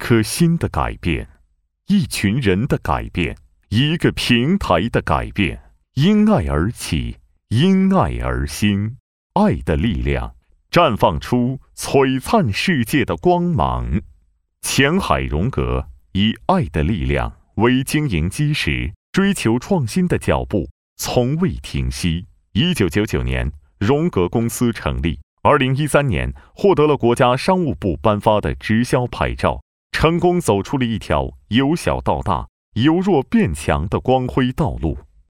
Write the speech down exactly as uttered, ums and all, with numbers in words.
颗心的改变，一群人的改变，一个平台的改变。因爱而起，因爱而兴，爱的力量绽放出璀璨世界的光芒。前海荣格以爱的力量为经营基石，追求创新的脚步从未停息。一九九九年，荣格公司成立。二零一三年，获得了国家商务部颁发的直销牌照，成功走出了一条由小到大、由弱变强的光辉道路。